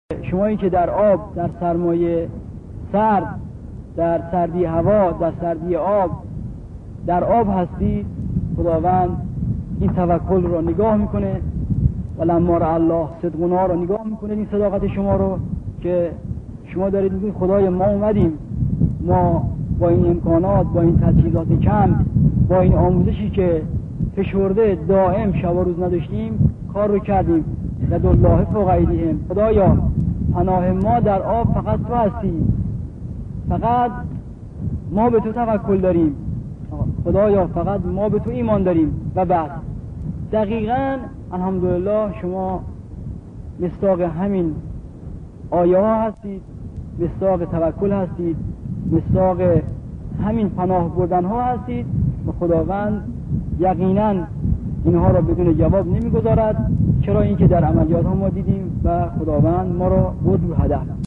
شمایی که در آب، در سرمایه سرد، در سردی هوا، در سردی آب، در آب هستید، خداوند این توکل رو نگاه میکنه و لما رأى الله صدقنا رو نگاه میکنه، این صداقت شما رو که شما دارید میگید خدای ما اومدیم، ما با این امکانات، با این تجهیزات کم، با این آموزشی که فشرده دائم شب و روز نداشتیم کار رو کردیم. یدالله فوق ایدیهم، خدایا پناه ما در آب فقط تو هستی، فقط ما به تو توکل داریم، خدایا فقط ما به تو ایمان داریم و بس. دقیقاً الحمدلله شما مصداق همین آیه ها هستید، مصداق توکل هستید، مصداق همین پناه بردن ها هستید و خداوند یقینا اینها را بدون جواب نمیگذارد، چرا اینکه در عملیات ها ما دیدیم و خداوند ما را برد رو هدف.